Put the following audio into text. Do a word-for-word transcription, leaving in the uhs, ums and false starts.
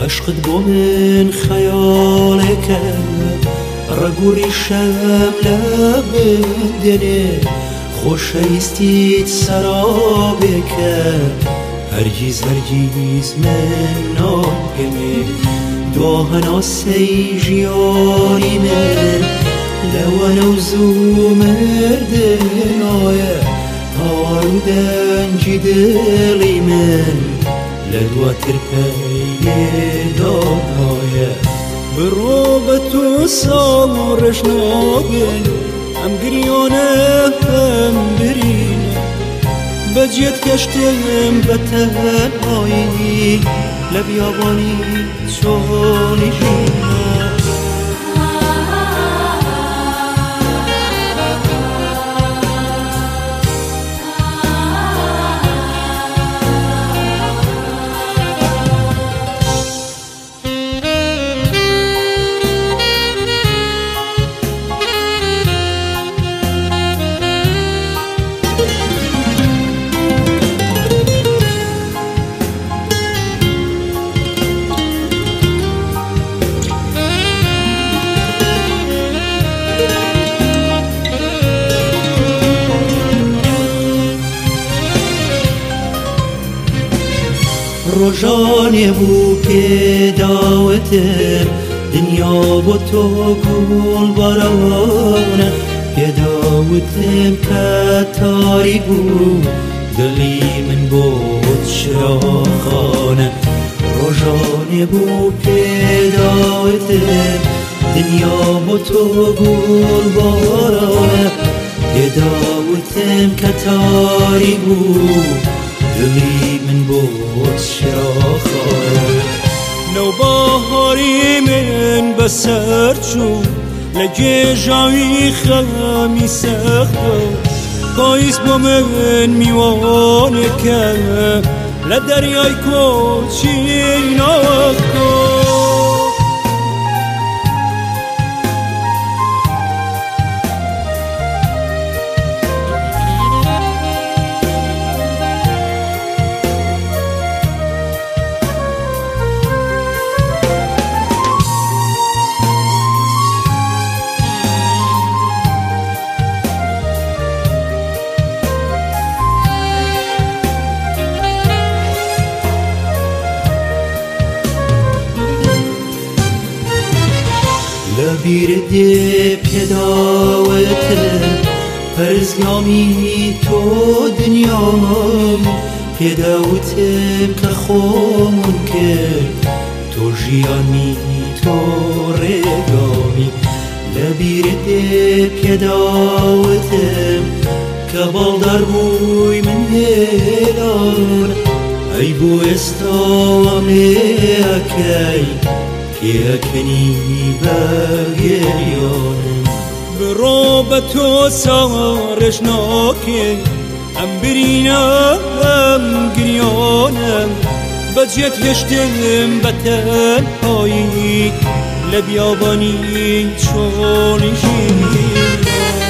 عشقت بۆ من خەیاڵێکە ڕەگوڕی شەم لە بندێنێ خۆشەویستیت سەرابێکە هەرگیز هەرگیز من ناگەمێ دوا هەناسەی ژیانی من لەوەنە و زوو مردنایە هاوار و دەنگی دڵی من لە دواتر پەیدانایە بڕۆ بە تۆ ساڕێژ ناگەن ئەم گریانە هەم برینە بەجێت کەشتێم بە تەنهایی لە بیابانی چۆنی ژینە ڕۆژانێ بوو پێداوتم دنیا بۆ تۆ گوڵبارانە پێداوتم کە تاریک بوو دڵی من بۆ چراغانە ڕۆژانێ بوو پێداوتم دنیا بۆ تۆ گوڵبارانە پێداوتم کە تاریک بوو دڵی من بۆ چراغانە نەوبەهاری من بەسەر چوو لە گێژاوی خەمی سەختە پاییز بۆ من میوانێکە لە دەریای کۆچی ناوەختە لەبیرت دێ پێداوتم پەرزگامی تۆ دنیام پێداوتم کە خۆمون کرد تۆ ژیانی تۆ ڕێگامی لەبیرت دێ پێداوتم کە باڵدار بووی من هێلان ئەی بۆ ئێستا وامێەکەی پێکەنی بەگریانم بڕۆ بە تۆ ساڕێژ ناکەی ئەم برینە ئەم گریانم بەجێت هێشتم بە تەنهایی لە بیابانی چۆنی ژینە